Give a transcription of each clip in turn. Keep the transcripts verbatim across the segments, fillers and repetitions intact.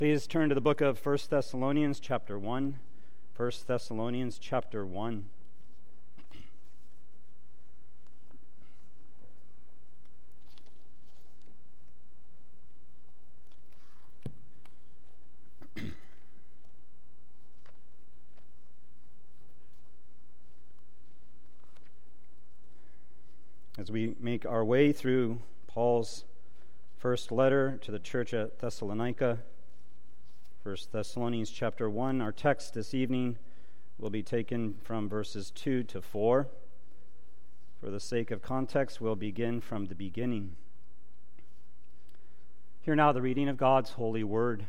Please turn to the book of First Thessalonians chapter one. First Thessalonians chapter one. As we make our way through Paul's first letter to the church at Thessalonica, First Thessalonians chapter one, our text this evening will be taken from verses two to four. For the sake of context, we'll begin from the beginning. Hear now the reading of God's holy word.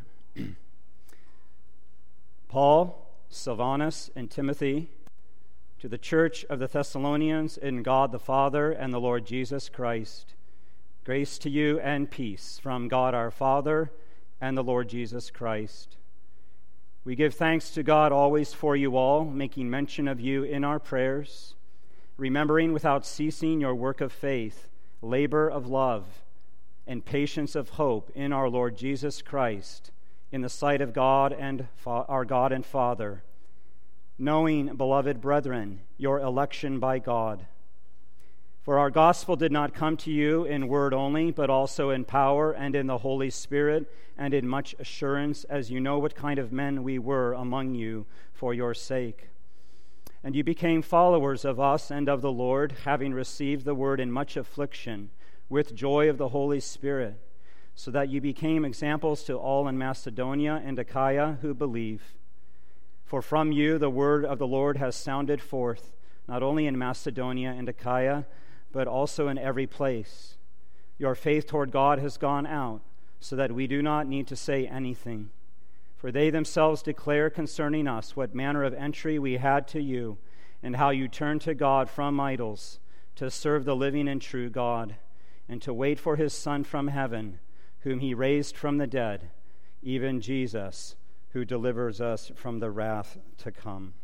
Paul, Silvanus, and Timothy, to the church of the Thessalonians in God the Father and the Lord Jesus Christ, grace to you and peace from God our Father and the Lord Jesus Christ. We give thanks to God always for you all, making mention of you in our prayers, remembering without ceasing your work of faith, labor of love, and patience of hope in our Lord Jesus Christ, in the sight of God and fa- our God and Father, knowing, beloved brethren, your election by God. For our gospel did not come to you in word only, but also in power and in the Holy Spirit and in much assurance, as you know what kind of men we were among you for your sake. And you became followers of us and of the Lord, having received the word in much affliction, with joy of the Holy Spirit, so that you became examples to all in Macedonia and Achaia who believe. For from you the word of the Lord has sounded forth, not only in Macedonia and Achaia, but also in every place. Your faith toward God has gone out, so that we do not need to say anything. For they themselves declare concerning us what manner of entry we had to you, and how you turned to God from idols, to serve the living and true God, and to wait for his Son from heaven, whom he raised from the dead, even Jesus, who delivers us from the wrath to come.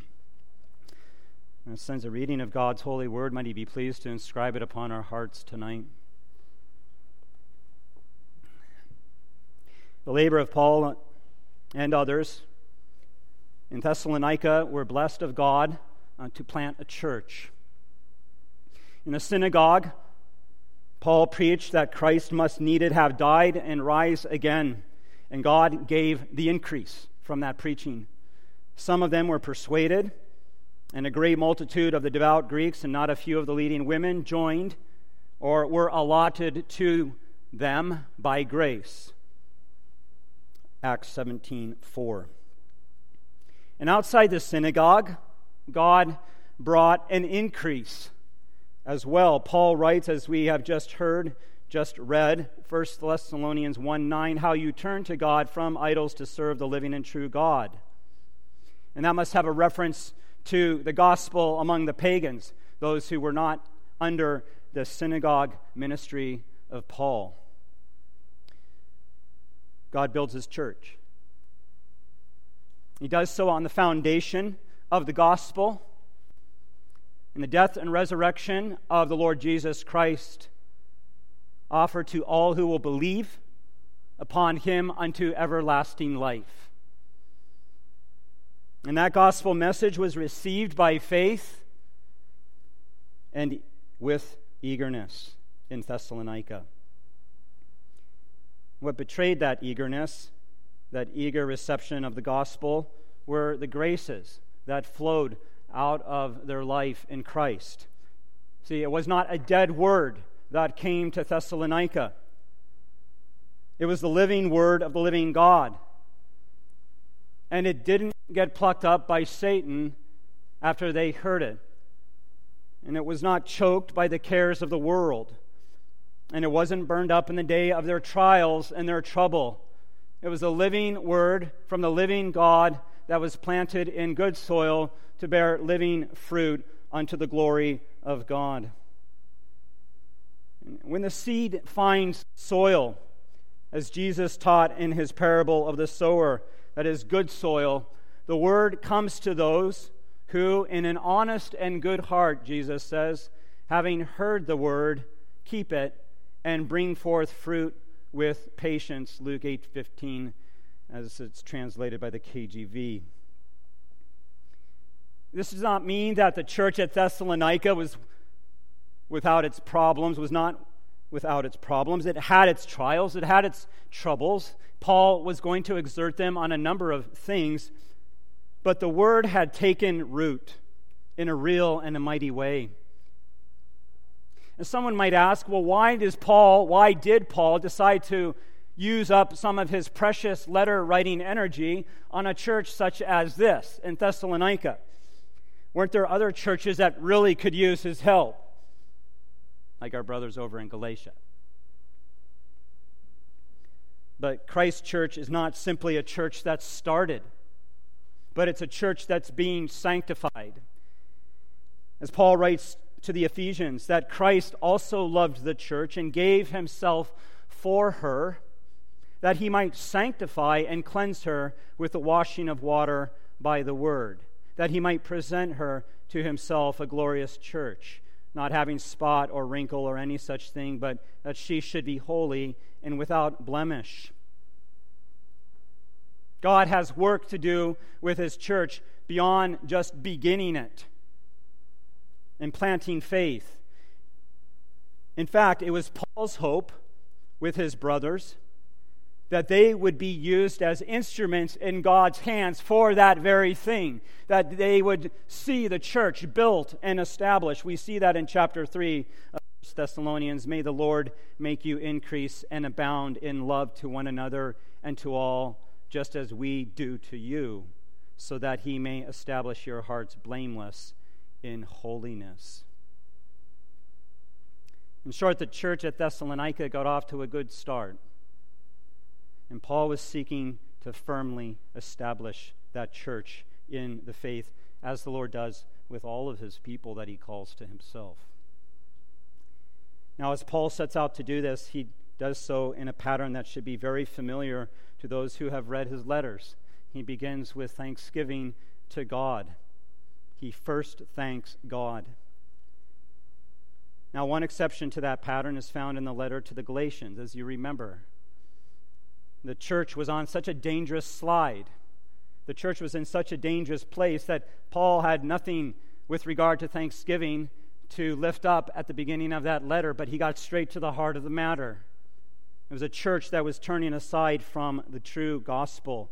And since a reading of God's holy word, might he be pleased to inscribe it upon our hearts tonight. The labor of Paul and others in Thessalonica were blessed of God uh, to plant a church. In the synagogue, Paul preached that Christ must needed have died and rise again, and God gave the increase from that preaching. Some of them were persuaded, and a great multitude of the devout Greeks and not a few of the leading women joined or were allotted to them by grace. Acts seventeen four. And outside the synagogue, God brought an increase as well. Paul writes, as we have just heard, just read, First Thessalonians one nine, how you turn to God from idols to serve the living and true God. And that must have a reference to the gospel among the pagans, those who were not under the synagogue ministry of Paul. God builds his church. He does so on the foundation of the gospel and the death and resurrection of the Lord Jesus Christ, offered to all who will believe upon him unto everlasting life. And that gospel message was received by faith and with eagerness in Thessalonica. What betrayed that eagerness, that eager reception of the gospel, were the graces that flowed out of their life in Christ. See, it was not a dead word that came to Thessalonica. It was the living word of the living God. And it didn't get plucked up by Satan after they heard it. And it was not choked by the cares of the world. And it wasn't burned up in the day of their trials and their trouble. It was the living word from the living God that was planted in good soil to bear living fruit unto the glory of God. When the seed finds soil, as Jesus taught in his parable of the sower, that is good soil, the word comes to those who, in an honest and good heart, Jesus says, having heard the word, keep it and bring forth fruit with patience, Luke eight fifteen. as it's translated by the K J V. This does not mean that the church at Thessalonica was without its problems, was not without its problems. It had its trials, it had its troubles. Paul was going to exhort them on a number of things, but the word had taken root in a real and a mighty way. And someone might ask, well, why does Paul, why did Paul decide to use up some of his precious letter-writing energy on a church such as this in Thessalonica? Weren't there other churches that really could use his help, like our brothers over in Galatia? But Christ Church is not simply a church that's started, but it's a church that's being sanctified. As Paul writes to the Ephesians, that Christ also loved the church and gave himself for her, that he might sanctify and cleanse her with the washing of water by the word, that he might present her to himself a glorious church, not having spot or wrinkle or any such thing, but that she should be holy and without blemish. God has work to do with his church beyond just beginning it and planting faith. In fact, it was Paul's hope with his brothers that they would be used as instruments in God's hands for that very thing, that they would see the church built and established. We see that in chapter three of First Thessalonians. May the Lord make you increase and abound in love to one another and to all, just as we do to you, so that he may establish your hearts blameless in holiness. In short, the church at Thessalonica got off to a good start. And Paul was seeking to firmly establish that church in the faith, as the Lord does with all of his people that he calls to himself. Now, as Paul sets out to do this, he does so in a pattern that should be very familiar to those who have read his letters. He begins with thanksgiving to God. He first thanks God. Now, one exception to that pattern is found in the letter to the Galatians, as you remember. The church was on such a dangerous slide. The church was in such a dangerous place that Paul had nothing with regard to thanksgiving to lift up at the beginning of that letter, but he got straight to the heart of the matter. It was a church that was turning aside from the true gospel.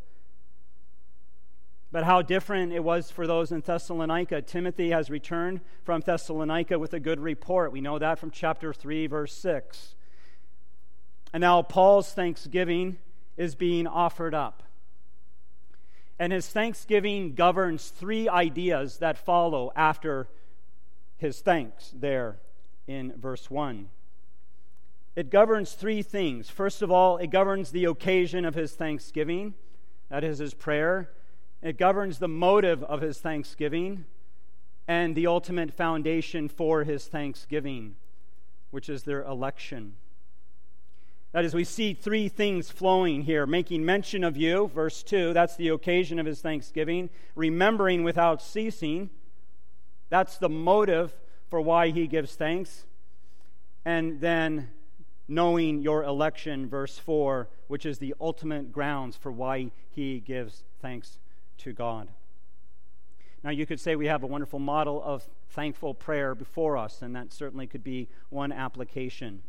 But how different it was for those in Thessalonica. Timothy has returned from Thessalonica with a good report. We know that from chapter three, verse six. And now Paul's thanksgiving is being offered up. And his thanksgiving governs three ideas that follow after his thanks there in verse one. It governs three things. First of all, it governs the occasion of his thanksgiving. That is his prayer. It governs the motive of his thanksgiving and the ultimate foundation for his thanksgiving, which is their election. That is, we see three things flowing here. Making mention of you, verse two, that's the occasion of his thanksgiving. Remembering without ceasing, that's the motive for why he gives thanks. And then knowing your election, verse four, which is the ultimate grounds for why he gives thanks to God. Now, you could say we have a wonderful model of thankful prayer before us, and that certainly could be one application.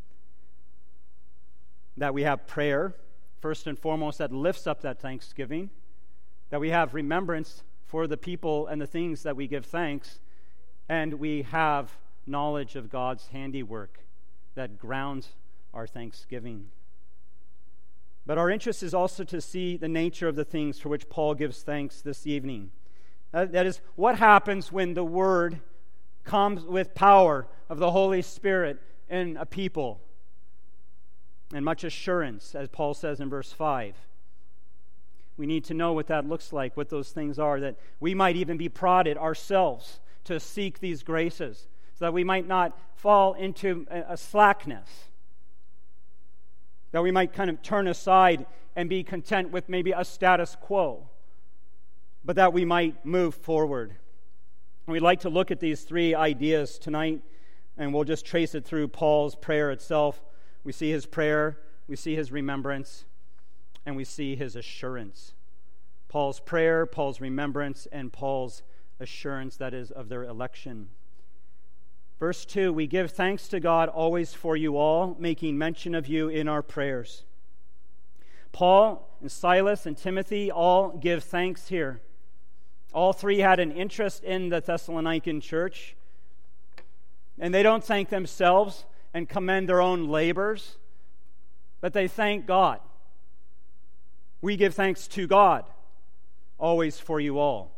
That we have prayer, first and foremost, that lifts up that thanksgiving. That we have remembrance for the people and the things that we give thanks. And we have knowledge of God's handiwork that grounds our thanksgiving. But our interest is also to see the nature of the things for which Paul gives thanks this evening. That, that is, what happens when the Word comes with power of the Holy Spirit in a people? And much assurance, as Paul says in verse five. We need to know what that looks like, what those things are, that we might even be prodded ourselves to seek these graces, so that we might not fall into a slackness, that we might kind of turn aside and be content with maybe a status quo, but that we might move forward. And we'd like to look at these three ideas tonight, and we'll just trace it through Paul's prayer itself. We see his prayer, we see his remembrance, and we see his assurance. Paul's prayer, Paul's remembrance, and Paul's assurance, that is, of their election. Verse two, we give thanks to God always for you all, making mention of you in our prayers. Paul and Silas and Timothy all give thanks here. All three had an interest in the Thessalonican church, and they don't thank themselves and commend their own labors, but they thank God. We give thanks to God always for you all.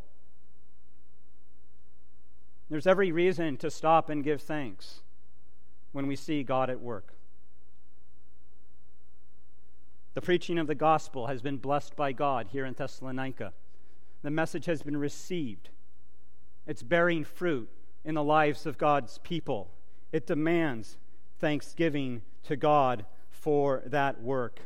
There's every reason to stop and give thanks when we see God at work. The preaching of the gospel has been blessed by God here in Thessalonica. The message has been received. It's bearing fruit in the lives of God's people. It demands thanksgiving to God for that work.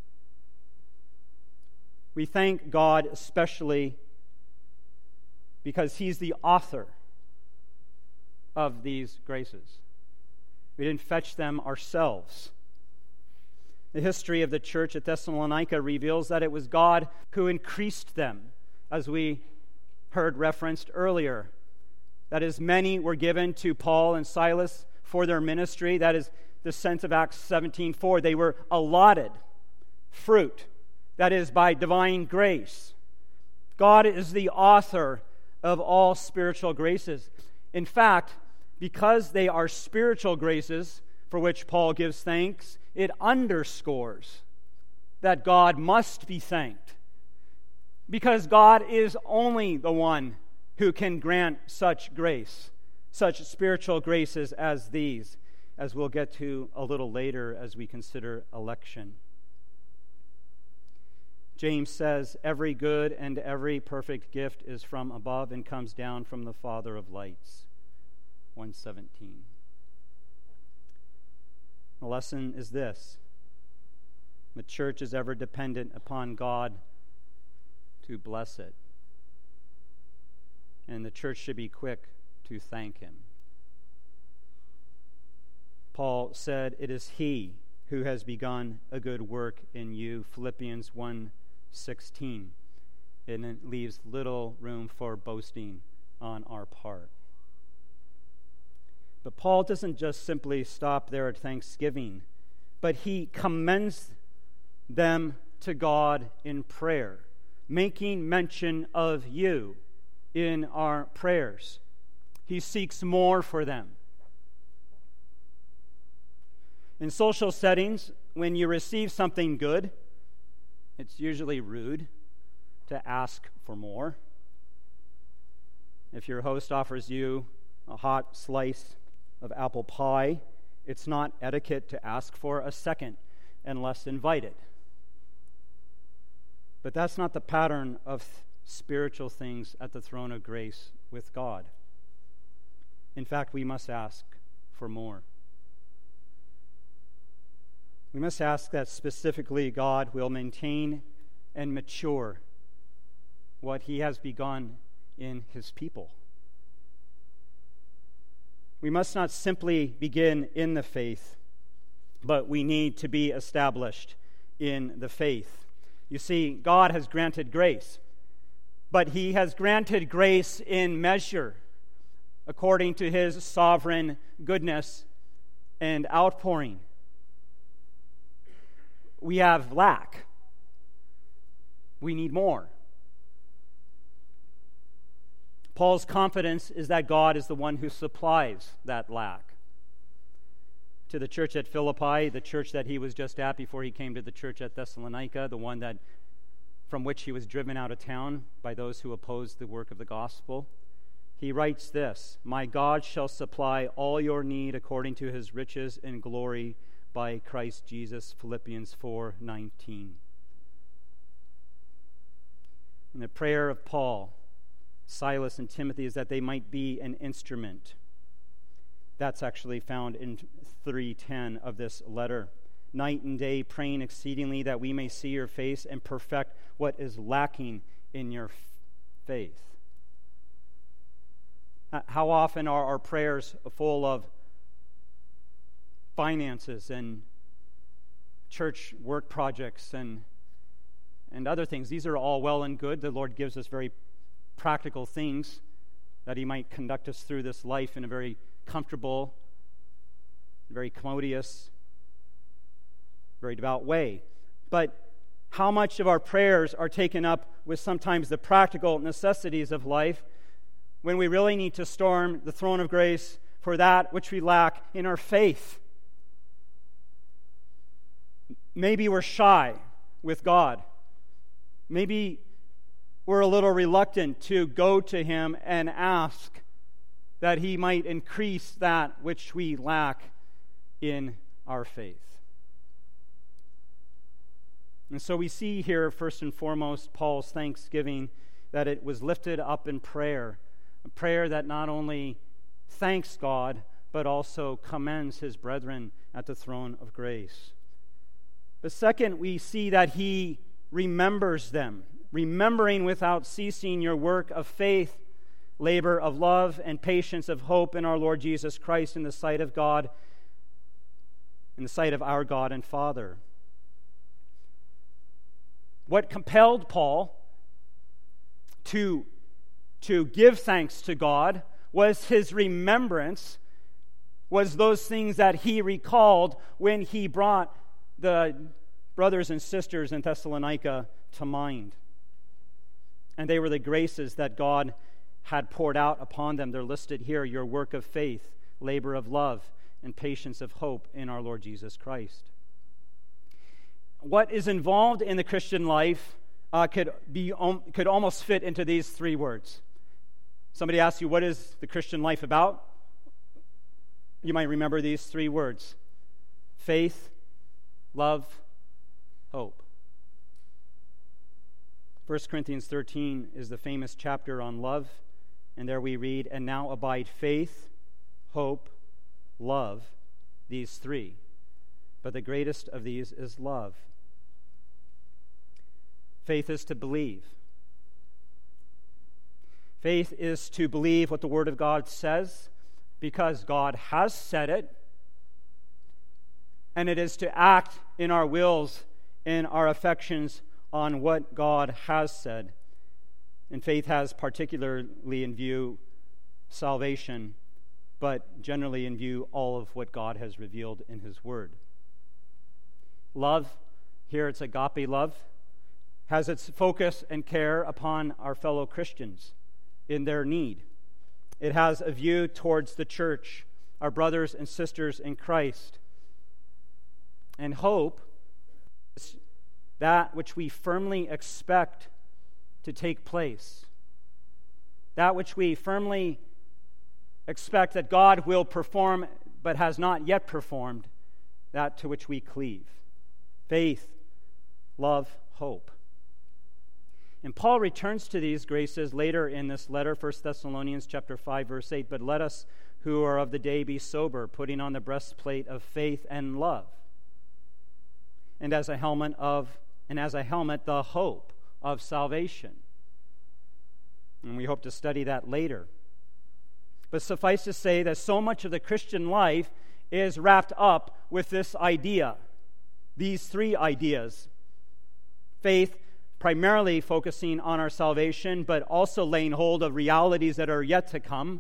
We thank God especially because He's the author of these graces. We didn't fetch them ourselves. The history of the church at Thessalonica reveals that it was God who increased them, as we heard referenced earlier. That is, many were given to Paul and Silas for their ministry. That is the sense of Acts seventeen four. They were allotted fruit. That is, by divine grace. God is the author of all spiritual graces. In fact, because they are spiritual graces for which Paul gives thanks, it underscores that God must be thanked. Because God is only the one who can grant such grace, such spiritual graces as these, as we'll get to a little later as we consider election. James says, every good and every perfect gift is from above and comes down from the Father of lights. one seventeen. The lesson is this: the church is ever dependent upon God to bless it, and the church should be quick to thank Him. Paul said, it is He who has begun a good work in you, Philippians one sixteen, and it leaves little room for boasting on our part. But Paul doesn't just simply stop there at thanksgiving, but he commends them to God in prayer, making mention of you in our prayers. He seeks more for them. In social settings, when you receive something good, it's usually rude to ask for more. If your host offers you a hot slice of apple pie, it's not etiquette to ask for a second unless invited. But that's not the pattern of spiritual things at the throne of grace with God. In fact, we must ask for more. We must ask that specifically God will maintain and mature what He has begun in His people. We must not simply begin in the faith, but we need to be established in the faith. You see, God has granted grace, but He has granted grace in measure, according to His sovereign goodness and outpouring. We have lack. We need more. Paul's confidence is that God is the one who supplies that lack. To the church at Philippi, the church that he was just at before he came to the church at Thessalonica, the one that from which he was driven out of town by those who opposed the work of the gospel, he writes this: "My God shall supply all your need according to His riches in glory by Christ Jesus," Philippians four nineteen. And the prayer of Paul, Silas, and Timothy is that they might be an instrument. That's actually found in three ten of this letter. Night and day praying exceedingly that we may see your face and perfect what is lacking in your faith. How often are our prayers full of finances and church work projects and and other things. These are all well and good. The Lord gives us very practical things that He might conduct us through this life in a very comfortable, very commodious, very devout way. But how much of our prayers are taken up with sometimes the practical necessities of life when we really need to storm the throne of grace for that which we lack in our faith? Maybe we're shy with God. Maybe we're a little reluctant to go to Him and ask that He might increase that which we lack in our faith. And so we see here, first and foremost, Paul's thanksgiving, that it was lifted up in prayer, a prayer that not only thanks God, but also commends his brethren at the throne of grace. But second, we see that he remembers them, remembering without ceasing your work of faith, labor of love, and patience of hope in our Lord Jesus Christ in the sight of God, in the sight of our God and Father. What compelled Paul to, to give thanks to God was his remembrance, was those things that he recalled when he brought the brothers and sisters in Thessalonica to mind. And they were the graces that God had poured out upon them. They're listed here: your work of faith, labor of love, and patience of hope in our Lord Jesus Christ. What is involved in the Christian life uh, could be um, could almost fit into these three words. Somebody asks you, what is the Christian life about? You might remember these three words: faith, love, hope. First Corinthians thirteen is the famous chapter on love, and there we read, and now abide faith, hope, love, these three. But the greatest of these is love. Faith is to believe. Faith is to believe what the Word of God says, because God has said it. And it is to act in our wills, in our affections, on what God has said. And faith has particularly in view salvation, but generally in view all of what God has revealed in His Word. Love, here it's agape love, has its focus and care upon our fellow Christians in their need. It has a view towards the church, our brothers and sisters in Christ. And hope is that which we firmly expect to take place, that which we firmly expect that God will perform but has not yet performed, that to which we cleave. Faith, love, hope. And Paul returns to these graces later in this letter, First Thessalonians chapter five, verse eight. But let us who are of the day be sober, putting on the breastplate of faith and love, and as a helmet of and as a helmet the hope of salvation. And we hope to study that later. But suffice to say that so much of the Christian life is wrapped up with this idea, these three ideas. Faith, primarily focusing on our salvation, but also laying hold of realities that are yet to come.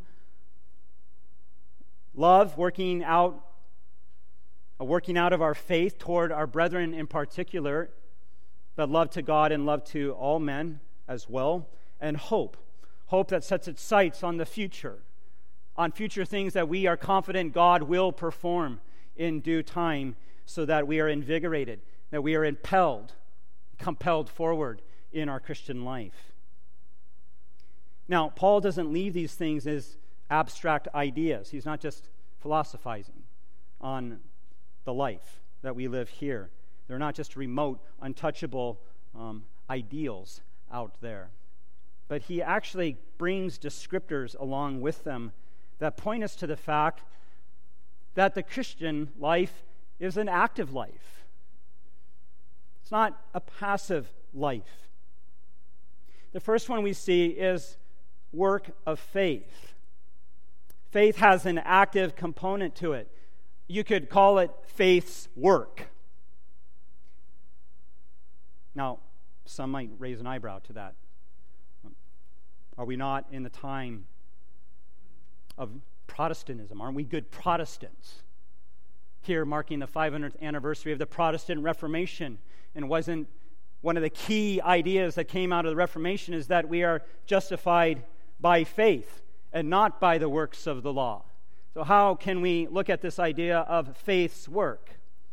Love, working out, a working out of our faith toward our brethren in particular, but love to God and love to all men as well. And hope, hope that sets its sights on the future, on future things that we are confident God will perform in due time, so that we are invigorated, that we are impelled, compelled forward in our Christian life. Now, Paul doesn't leave these things as abstract ideas. He's not just philosophizing on the life that we live here. They're not just remote, untouchable um, ideals out there. But he actually brings descriptors along with them that point us to the fact that the Christian life is an active life. It's not a passive life. The first one we see is work of faith. Faith has an active component to it. You could call it faith's work. Now, Some might raise an eyebrow to that. Are we not in the time of Protestantism? Aren't we good Protestants? Here, marking the five hundredth anniversary of the Protestant Reformation, and wasn't one of the key ideas that came out of the Reformation is that we are justified by faith and not by the works of the law. So how can we look at this idea of faith's work?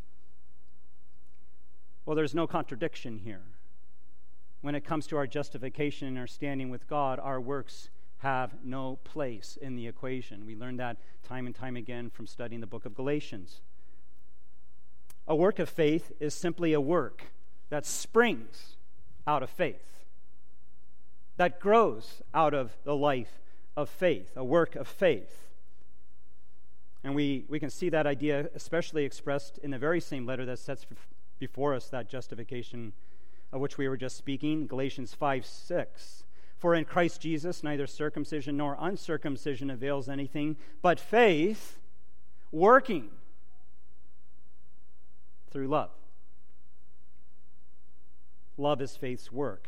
Well, there's no contradiction here. When it comes to our justification and our standing with God, our works have no place in the equation. We learned that time and time again from studying the book of Galatians. A work of faith is simply a work that springs out of faith, that grows out of the life of faith, a work of faith. And we, we can see that idea especially expressed in the very same letter that sets before us that justification of which we were just speaking, Galatians five six. For in Christ Jesus neither circumcision nor uncircumcision avails anything, but faith working through love. Love is faith's work.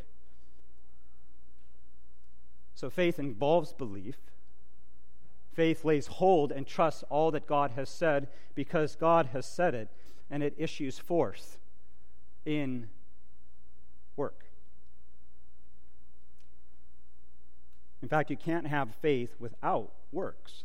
So faith involves belief. Faith lays hold and trusts all that God has said because God has said it, and it issues forth in work. In fact, you can't have faith without works.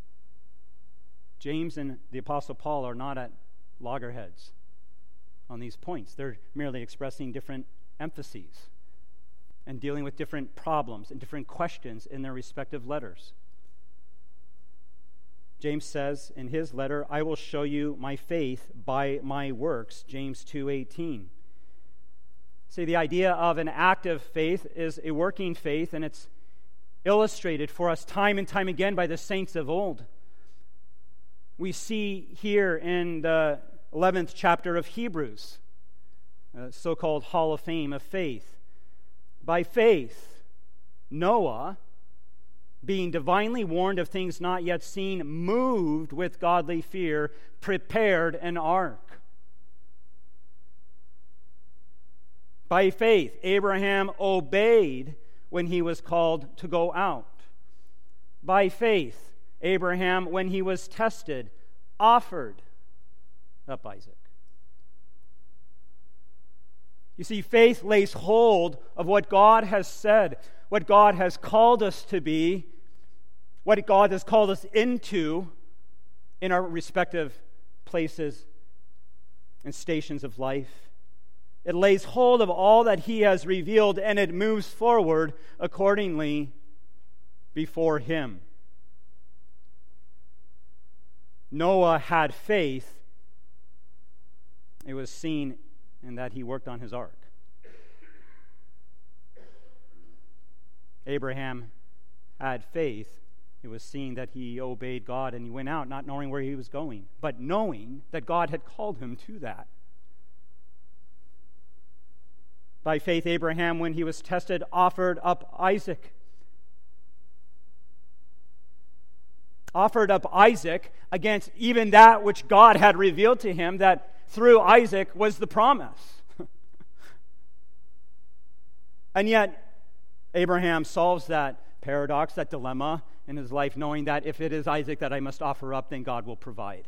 James and the Apostle Paul are not at loggerheads on these points. They're merely expressing different emphases and dealing with different problems and different questions in their respective letters. James says in his letter, I will show you my faith by my works, James two eighteen. See, the idea of an active faith is a working faith, and it's illustrated for us time and time again by the saints of old. We see here in the eleventh chapter of Hebrews, a so-called Hall of Fame of faith. By faith, Noah, being divinely warned of things not yet seen, moved with godly fear, prepared an ark. By faith, Abraham obeyed when he was called to go out. By faith, Abraham, when he was tested, offered up Isaac. You see, faith lays hold of what God has said, what God has called us to be, what God has called us into in our respective places and stations of life. It lays hold of all that He has revealed, and it moves forward accordingly before Him. Noah had faith. It was seen in that he worked on his ark. Abraham had faith. It was seen that he obeyed God and he went out not knowing where he was going, but knowing that God had called him to that. By faith, Abraham, when he was tested, offered up Isaac. Offered up Isaac against even that which God had revealed to him, that through Isaac was the promise. And yet, Abraham solves that paradox, that dilemma in his life, knowing that if it is Isaac that I must offer up, then God will provide.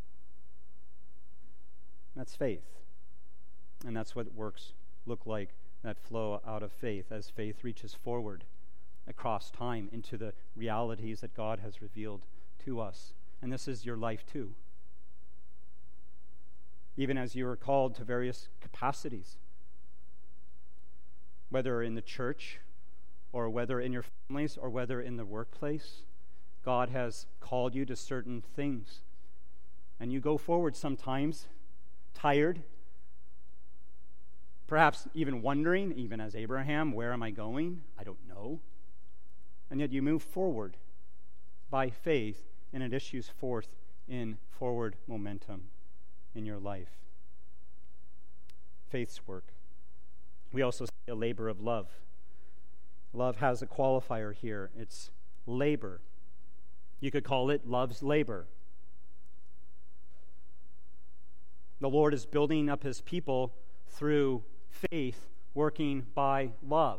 That's faith. And that's what works look like, that flow out of faith as faith reaches forward across time into the realities that God has revealed to us. And this is your life too. Even as you are called to various capacities, whether in the church or whether in your families or whether in the workplace, God has called you to certain things. And you go forward sometimes tired, perhaps even wondering, even as Abraham, where am I going? I don't know. And yet you move forward by faith, and it issues forth in forward momentum in your life. Faith's work. We also see a labor of love. Love has a qualifier here. It's labor. You could call it love's labor. The Lord is building up His people through faith working by love.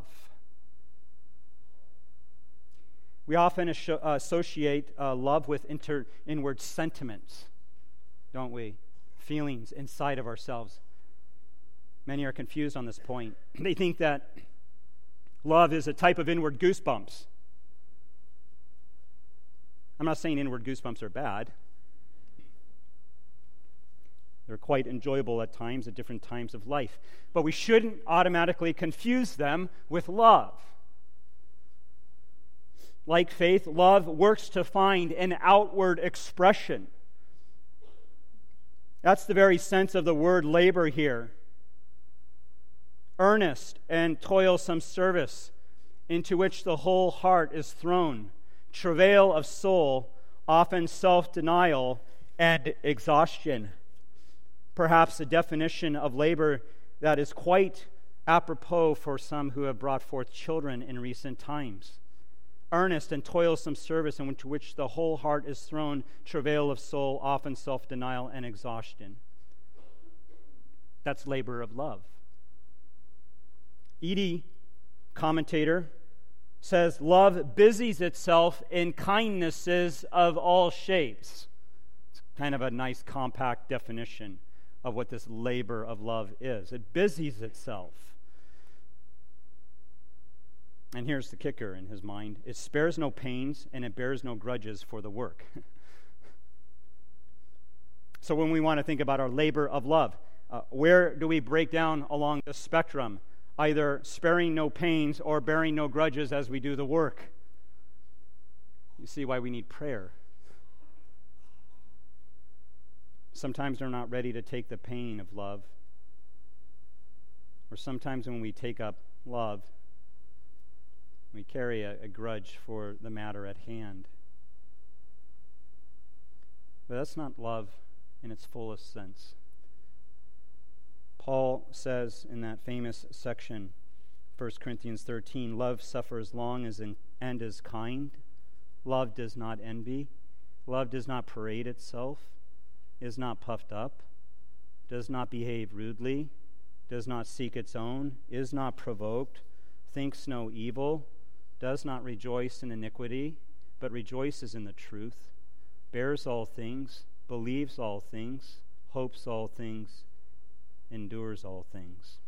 We often associate uh, love with inter- inward sentiments, don't we? Feelings inside of ourselves. Many are confused on this point. They think that love is a type of inward goosebumps. I'm not saying inward goosebumps are bad. They're quite enjoyable at times, at different times of life. But we shouldn't automatically confuse them with love. Like faith, love works to find an outward expression. That's the very sense of the word labor here. Earnest and toilsome service into which the whole heart is thrown. Travail of soul, often self-denial and exhaustion. Perhaps a definition of labor that is quite apropos for some who have brought forth children in recent times. Earnest and toilsome service into which the whole heart is thrown, travail of soul, often self-denial and exhaustion. That's labor of love. Eadie, commentator, says, love busies itself in kindnesses of all shapes. It's kind of a nice compact definition of what this labor of love is. It busies itself. And here's the kicker in his mind. It spares no pains and it bears no grudges for the work. So when we want to think about our labor of love, uh, where do we break down along the spectrum? Either sparing no pains or bearing no grudges as we do the work. You see why we need prayer. Sometimes we're not ready to take the pain of love. Or sometimes when we take up love, we carry a, a grudge for the matter at hand. But that's not love in its fullest sense. Paul says in that famous section, First Corinthians thirteen, love suffers long as in, and is kind. Love does not envy. Love does not parade itself, is not puffed up, does not behave rudely, does not seek its own, is not provoked, thinks no evil, does not rejoice in iniquity, but rejoices in the truth, bears all things, believes all things, hopes all things, endures all things.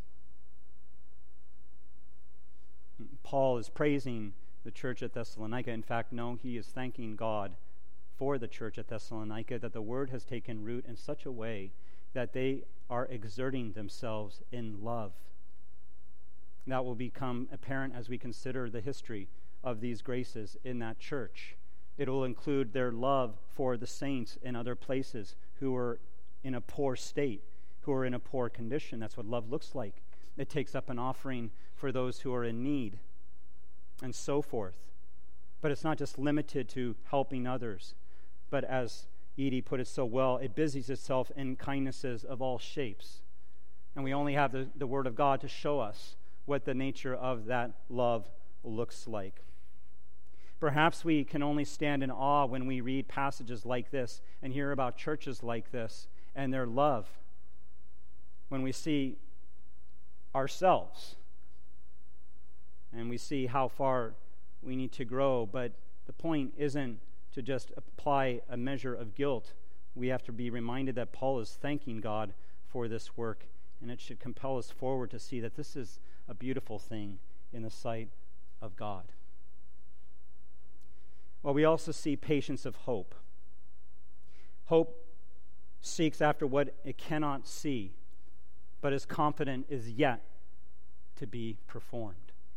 Paul is praising the church at Thessalonica. In fact, no, he is thanking God for the church at Thessalonica, that the word has taken root in such a way that they are exerting themselves in love. That will become apparent as we consider the history of these graces in that church. It will include their love for the saints in other places who are in a poor state, who are in a poor condition. That's what love looks like. It takes up an offering for those who are in need, and so forth. But it's not just limited to helping others, but as Eadie put it so well, it busies itself in kindnesses of all shapes. And we only have the, the Word of God to show us what the nature of that love looks like. Perhaps we can only stand in awe when we read passages like this and hear about churches like this and their love. When we see ourselves and we see how far we need to grow, but the point isn't to just apply a measure of guilt. We have to be reminded that Paul is thanking God for this work, and it should compel us forward to see that this is a beautiful thing in the sight of God. Well, we also see patience of hope. Hope seeks after what it cannot see, but is confident is yet to be performed.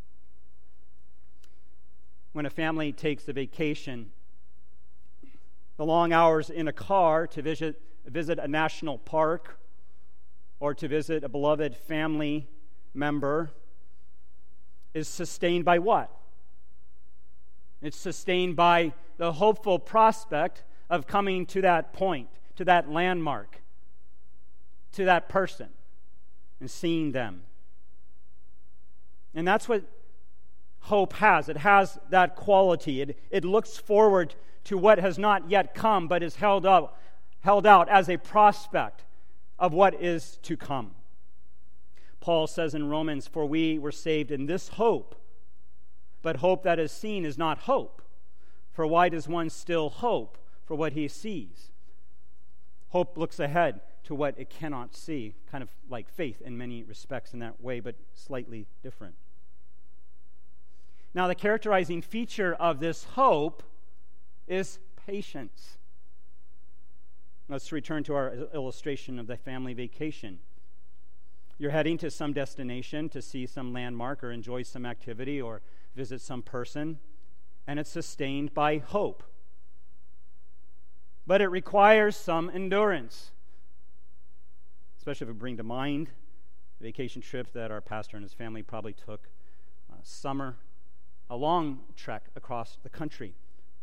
When a family takes a vacation, the long hours in a car to visit, visit a national park or to visit a beloved family member is sustained by what? It's sustained by the hopeful prospect of coming to that point, to that landmark, to that person, and seeing them. And that's what hope has. It has that quality. It, it looks forward to what has not yet come, but is held up, held out as a prospect of what is to come. Paul says in Romans, "For we were saved in this hope, but hope that is seen is not hope. For why does one still hope for what he sees?" Hope looks ahead to what it cannot see, kind of like faith in many respects in that way, but slightly different. Now, the characterizing feature of this hope is patience. Let's return to our illustration of the family vacation. You're heading to some destination to see some landmark or enjoy some activity or visit some person, and it's sustained by hope. But it requires some endurance, especially if we bring to mind the vacation trip that our pastor and his family probably took uh, summer, a long trek across the country.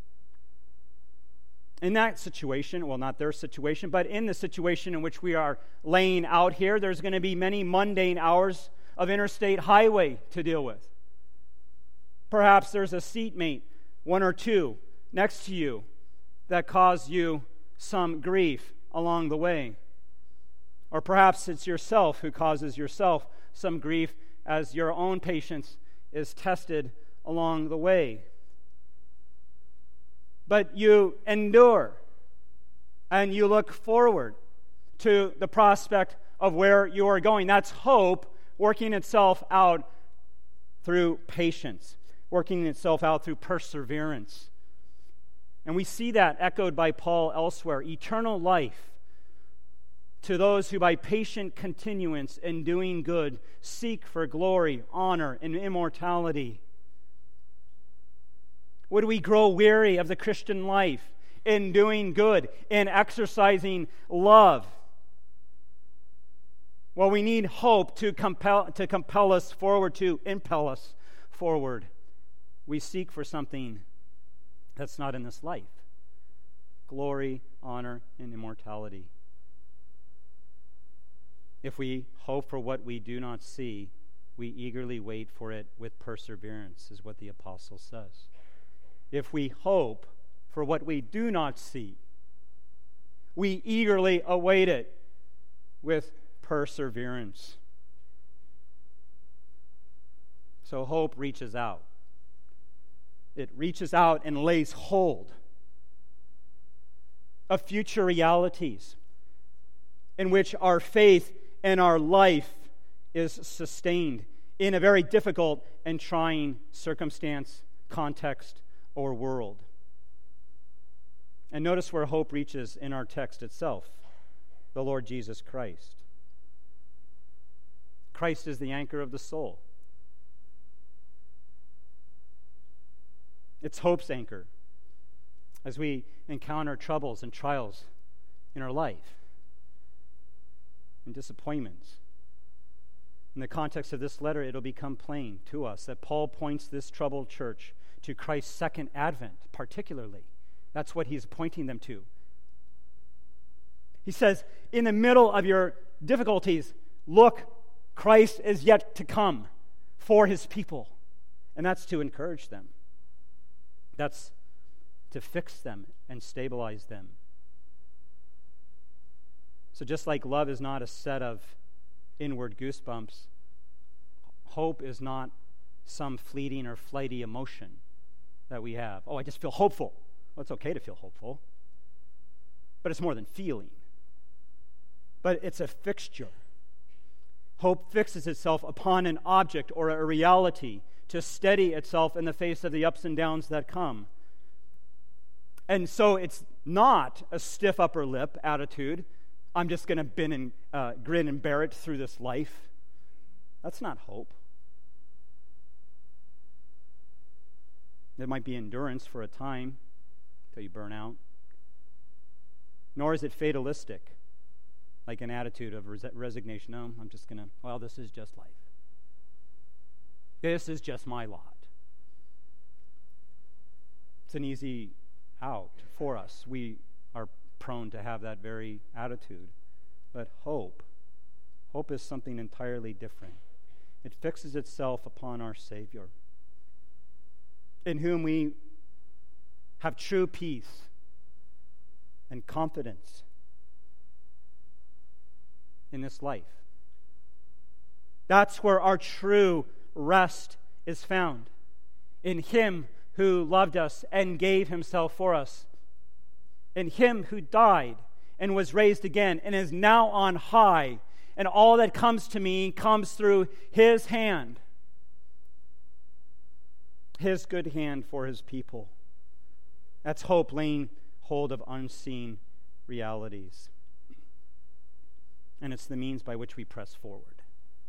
In that situation, well, not their situation, but in the situation in which we are laying out here, there's going to be many mundane hours of interstate highway to deal with. Perhaps there's a seatmate, one or two, next to you that cause you some grief along the way. Or perhaps it's yourself who causes yourself some grief as your own patience is tested along the way. But you endure and you look forward to the prospect of where you are going. That's hope working itself out through patience, working itself out through perseverance. And we see that echoed by Paul elsewhere. Eternal life to those who by patient continuance in doing good seek for glory, honor, and immortality. Would we grow weary of the Christian life in doing good, in exercising love? Well, we need hope to compel, to compel us forward, to impel us forward. We seek for something that's not in this life. Glory, honor, and immortality. If we hope for what we do not see, we eagerly wait for it with perseverance, is what the apostle says. If we hope for what we do not see, we eagerly await it with perseverance. So hope reaches out. It reaches out and lays hold of future realities in which our faith and our life is sustained in a very difficult and trying circumstance, context, or world. And notice where hope reaches in our text itself, the Lord Jesus Christ. Christ is the anchor of the soul. It's hope's anchor as we encounter troubles and trials in our life and disappointments. In the context of this letter, it'll become plain to us that Paul points this troubled church to Christ's second advent, particularly. That's what he's pointing them to. He says, in the middle of your difficulties, look, Christ is yet to come for his people. And that's to encourage them. That's to fix them and stabilize them. So just like love is not a set of inward goosebumps, hope is not some fleeting or flighty emotion that we have. Oh, I just feel hopeful. Well, it's okay to feel hopeful. But it's more than feeling. But it's a fixture. Hope fixes itself upon an object or a reality to steady itself in the face of the ups and downs that come. And so it's not a stiff upper lip attitude. I'm just going to bin and, uh, grin and bear it through this life. That's not hope. There might be endurance for a time till you burn out. Nor is it fatalistic, like an attitude of res- resignation. No, I'm just going to, well, this is just life. This is just my lot. It's an easy out for us. We are prone to have that very attitude. But hope, hope is something entirely different. It fixes itself upon our Savior, in whom we have true peace and confidence in this life. That's where our true rest is found. In Him who loved us and gave Himself for us. In Him who died and was raised again and is now on high. And all that comes to me comes through His hand. His good hand for His people. That's hope laying hold of unseen realities. And it's the means by which we press forward.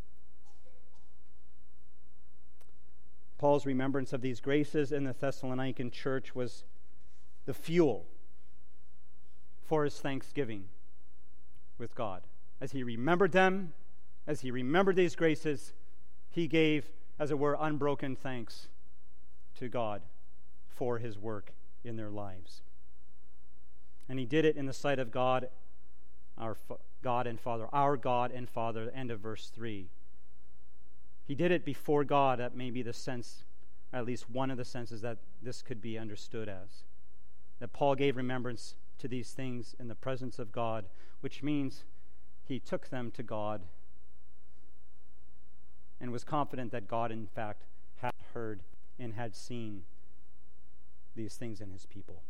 Paul's remembrance of these graces in the Thessalonican church was the fuel for his thanksgiving with God. As he remembered them, as he remembered these graces, he gave, as it were, unbroken thanks to God for His work in their lives. And he did it in the sight of God, our God and Father, our God and Father, end of verse three. He did it before God. That may be the sense, at least one of the senses that this could be understood as. That Paul gave remembrance to these things in the presence of God, which means he took them to God and was confident that God, in fact, had heard and had seen these things in His people.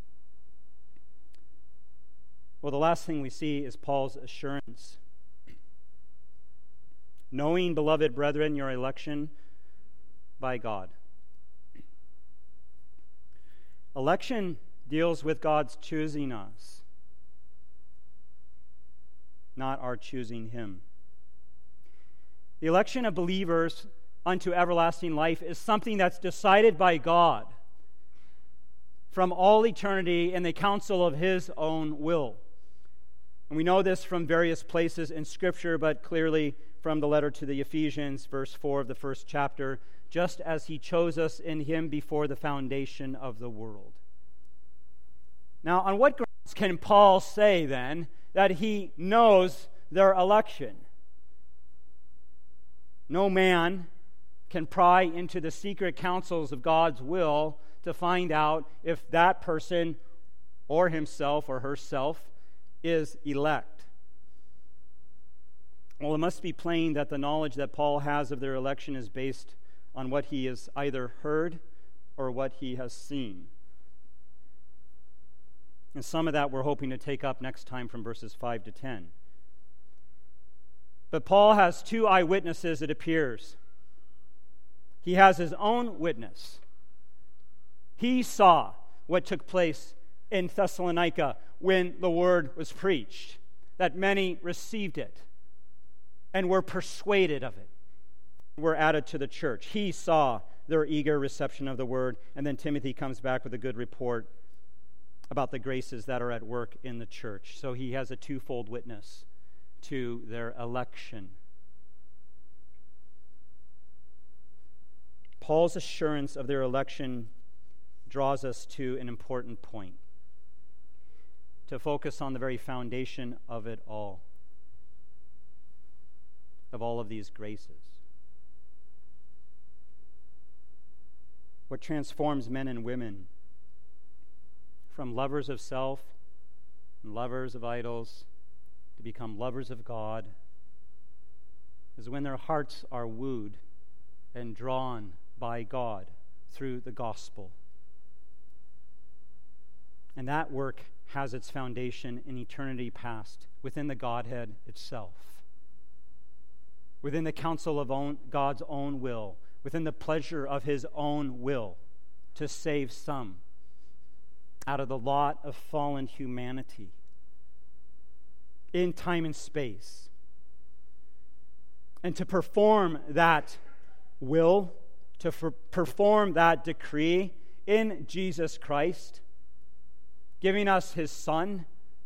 Well, the last thing we see is Paul's assurance. Knowing, beloved brethren, your election by God. Election deals with God's choosing us, not our choosing Him. The election of believers unto everlasting life is something that's decided by God from all eternity in the counsel of His own will. And we know this from various places in Scripture, but clearly from the letter to the Ephesians, verse four of the first chapter, just as He chose us in Him before the foundation of the world. Now, on what grounds can Paul say, then, that he knows their election? No man can pry into the secret counsels of God's will to find out if that person or himself or herself is elect. Well, it must be plain that the knowledge that Paul has of their election is based on what he has either heard or what he has seen. And some of that we're hoping to take up next time from verses five to ten. But Paul has two eyewitnesses, it appears. He has his own witness. He saw what took place in Thessalonica when the word was preached, that many received it and were persuaded of it, were added to the church. He saw their eager reception of the word, and then Timothy comes back with a good report about the graces that are at work in the church. So he has a twofold witness to their election. Paul's assurance of their election draws us to an important point, to focus on the very foundation of it all, of all of these graces. What transforms men and women from lovers of self and lovers of idols to become lovers of God is when their hearts are wooed and drawn by God through the gospel. And that work has its foundation in eternity past, within the Godhead itself, within the counsel of own, God's own will, within the pleasure of His own will to save some out of the lot of fallen humanity in time and space. And to perform that will, to f- perform that decree in Jesus Christ, giving us His Son,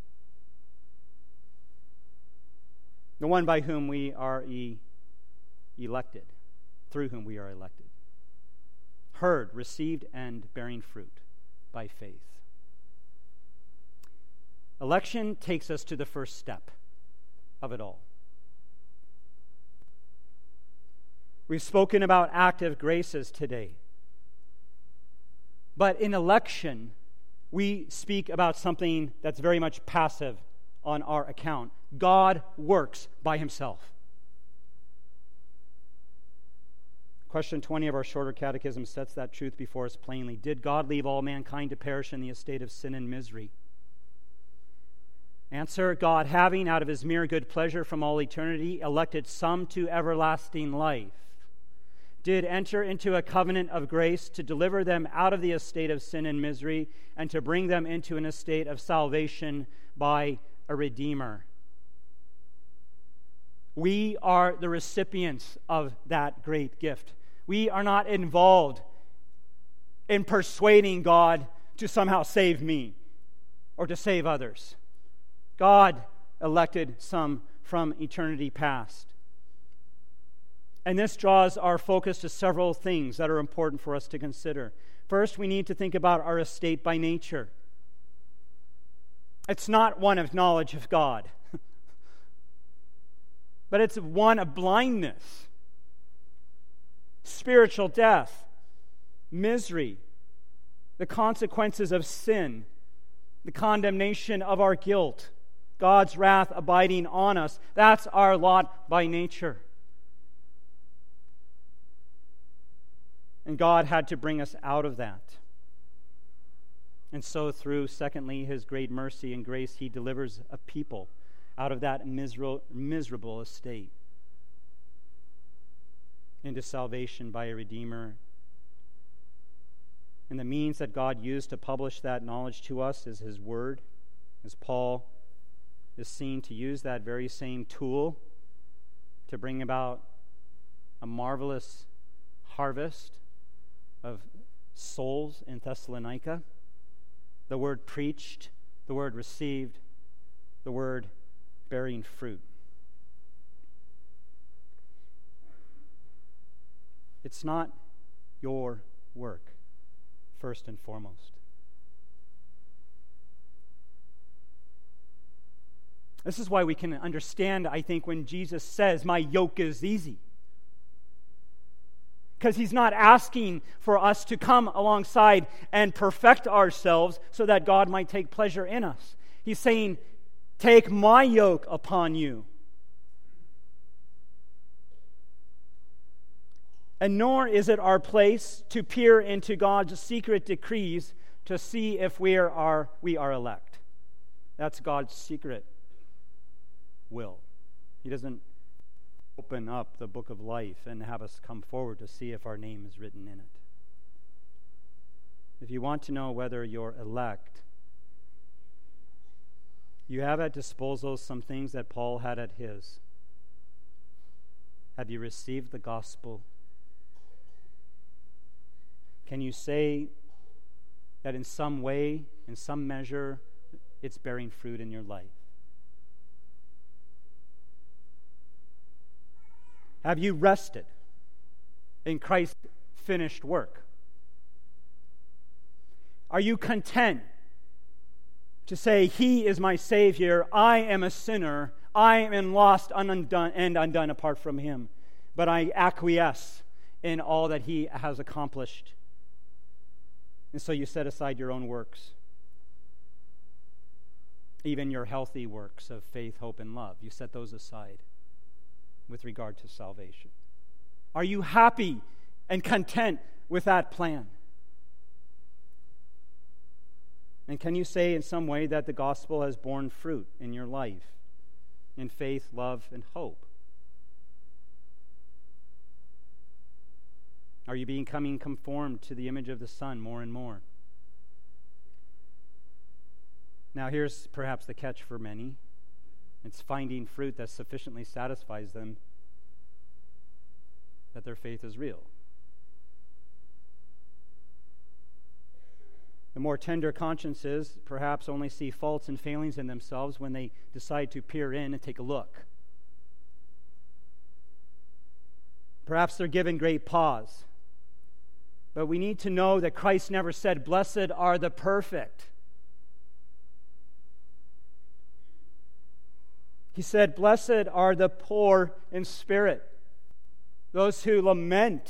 the one by whom we are e- elected, through whom we are elected, heard, received, and bearing fruit by faith. Election takes us to the first step of it all. We've spoken about active graces today. But in election, we speak about something that's very much passive on our account. God works by Himself. Question twenty of our shorter catechism sets that truth before us plainly. Did God leave all mankind to perish in the estate of sin and misery? Answer, God, having out of his mere good pleasure from all eternity elected some to everlasting life, did enter into a covenant of grace to deliver them out of the estate of sin and misery and to bring them into an estate of salvation by a Redeemer. We are the recipients of that great gift. We are not involved in persuading God to somehow save me or to save others. God elected some from eternity past. And this draws our focus to several things that are important for us to consider. First, we need to think about our estate by nature. It's not one of knowledge of God, but it's one of blindness, spiritual death, misery, the consequences of sin, the condemnation of our guilt, God's wrath abiding on us. That's our lot by nature. And God had to bring us out of that. And so through, secondly, his great mercy and grace, he delivers a people out of that miserable, miserable estate into salvation by a Redeemer. And the means that God used to publish that knowledge to us is his word, as Paul is seen to use that very same tool to bring about a marvelous harvest of souls in Thessalonica. The word preached, the word received, the word bearing fruit. It's not your work, first and foremost. This is why we can understand, I think, when Jesus says, "My yoke is easy." Because he's not asking for us to come alongside and perfect ourselves so that God might take pleasure in us. He's saying, take my yoke upon you. And nor is it our place to peer into God's secret decrees to see if we are, we are elect. That's God's secret will. He doesn't open up the book of life and have us come forward to see if our name is written in it. If you want to know whether you're elect, you have at disposal some things that Paul had at his. Have you received the gospel? Can you say that in some way, in some measure, it's bearing fruit in your life? Have you rested in Christ's finished work? Are you content to say, He is my Savior, I am a sinner, I am lost and undone, and undone apart from Him, but I acquiesce in all that He has accomplished? And so you set aside your own works, even your healthy works of faith, hope, and love. You set those aside with regard to salvation. Are you happy and content with that plan? And can you say in some way that the gospel has borne fruit in your life, in faith, love, and hope? Are you becoming conformed to the image of the Son more and more? Now here's perhaps the catch for many. It's finding fruit that sufficiently satisfies them that their faith is real. The more tender consciences perhaps only see faults and failings in themselves when they decide to peer in and take a look. Perhaps they're given great pause. But we need to know that Christ never said, "Blessed are the perfect." He said, "Blessed are the poor in spirit, those who lament,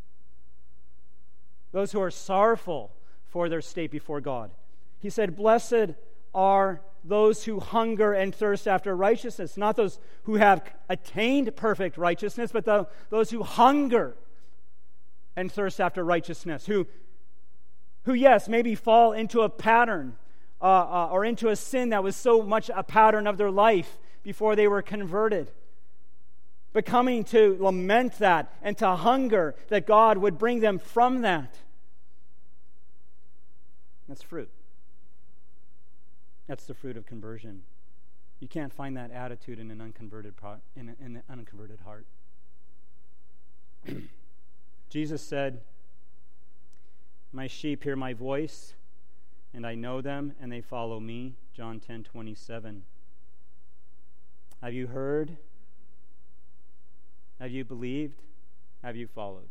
those who are sorrowful for their state before God." He said, "Blessed are those who hunger and thirst after righteousness," not those who have attained perfect righteousness, but the, those who hunger and thirst after righteousness, who, who yes, maybe fall into a pattern uh, uh, or into a sin that was so much a pattern of their life before they were converted. But coming to lament that and to hunger that God would bring them from that. That's fruit. That's the fruit of conversion. You can't find that attitude in an unconverted part, in, a, in an unconverted heart. Jesus said, "My sheep hear my voice, and I know them, and they follow me." John ten twenty-seven. Have you heard? Have you believed? Have you followed?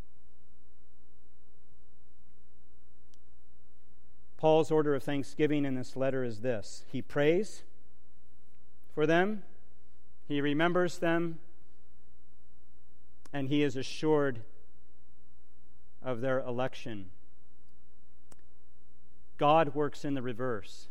Paul's order of thanksgiving in this letter is this. He prays for them, he remembers them, and he is assured of their election. God works in the reverse.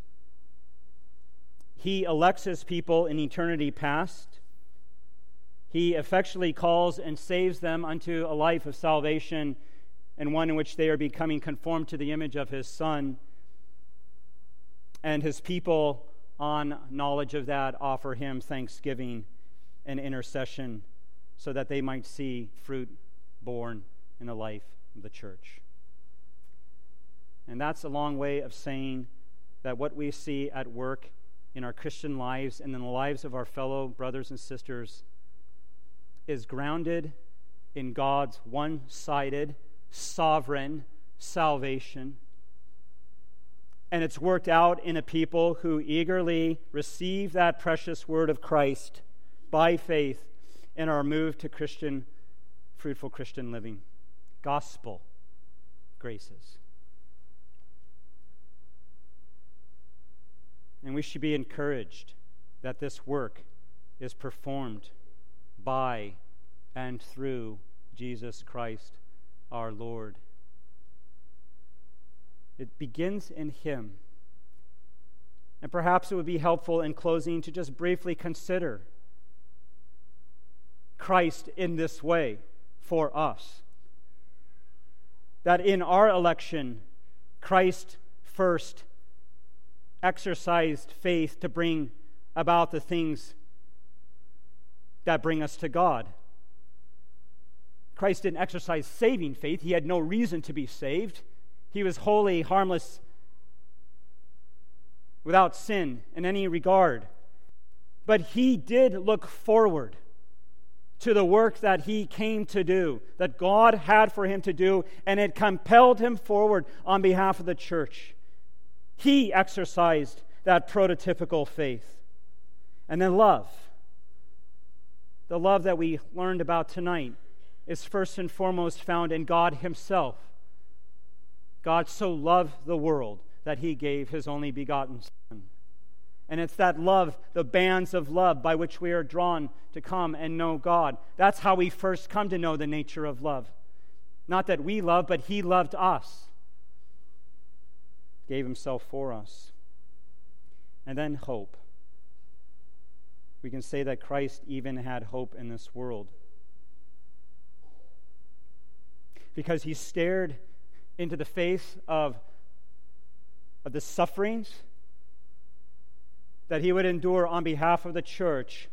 He elects his people in eternity past. He effectually calls and saves them unto a life of salvation, and one in which they are becoming conformed to the image of his Son. And his people, on knowledge of that, offer him thanksgiving and intercession so that they might see fruit born in the life of the church. And that's a long way of saying that what we see at work in our Christian lives and in the lives of our fellow brothers and sisters is grounded in God's one-sided, sovereign salvation. And it's worked out in a people who eagerly receive that precious word of Christ by faith and are moved to Christian, fruitful Christian living. Gospel graces. And we should be encouraged that this work is performed by and through Jesus Christ our Lord. It begins in him. And perhaps it would be helpful in closing to just briefly consider Christ in this way for us. That in our election, Christ first exercised faith to bring about the things that bring us to God. Christ didn't exercise saving faith. He had no reason to be saved. He was holy, harmless, without sin in any regard. But he did look forward to the work that he came to do, that God had for him to do, and it compelled him forward on behalf of the church. He exercised that prototypical faith. And then love. The love that we learned about tonight is first and foremost found in God himself. God so loved the world that he gave his only begotten Son. And it's that love, the bands of love by which we are drawn to come and know God. That's how we first come to know the nature of love. Not that we love, but he loved us. Gave himself for us. And then hope. We can say that Christ even had hope in this world. Because he stared into the face of, of the sufferings that he would endure on behalf of the church.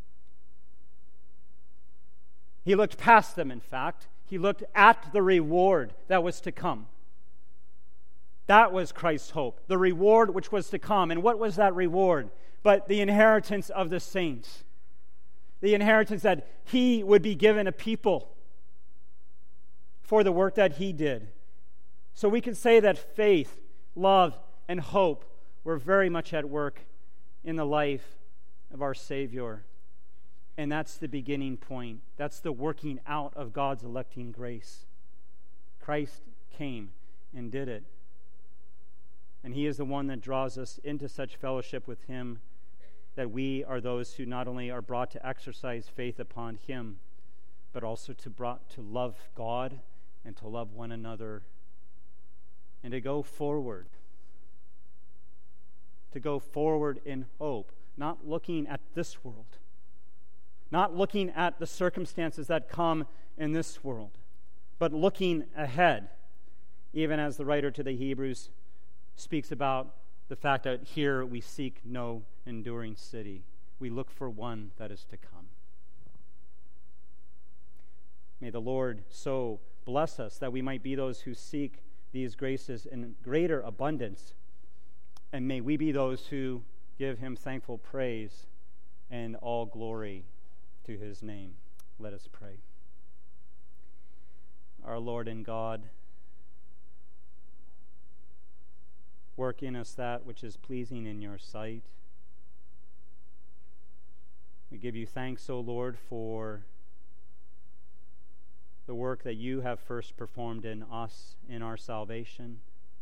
He looked past them, in fact. He looked at the reward that was to come. That was Christ's hope, the reward which was to come. And what was that reward? But the inheritance of the saints. The inheritance that he would be given a people for the work that he did. So we can say that faith, love, and hope were very much at work in the life of our Savior. And that's the beginning point. That's the working out of God's electing grace. Christ came and did it. And he is the one that draws us into such fellowship with him that we are those who not only are brought to exercise faith upon him, but also to brought to love God and to love one another and to go forward. To go forward in hope, not looking at this world, not looking at the circumstances that come in this world, but looking ahead, even as the writer to the Hebrews speaks about the fact that here we seek no enduring city. We look for one that is to come. May the Lord so bless us that we might be those who seek these graces in greater abundance, and may we be those who give him thankful praise and all glory to his name. Let us pray. Our Lord and God, work in us that which is pleasing in your sight. We give you thanks, O Lord, for the work that you have first performed in us in our salvation.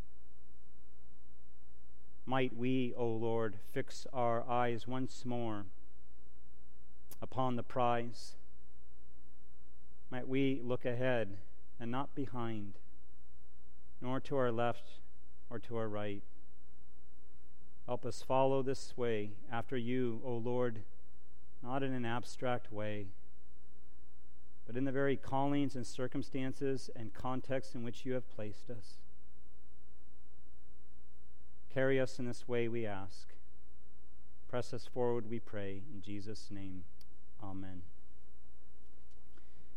Might we, O Lord, fix our eyes once more upon the prize. Might we look ahead and not behind, nor to our left or to our right. Help us follow this way after you, O Lord, not in an abstract way, but in the very callings and circumstances and contexts in which you have placed us. Carry us in this way, we ask. Press us forward, we pray. In Jesus' name, amen.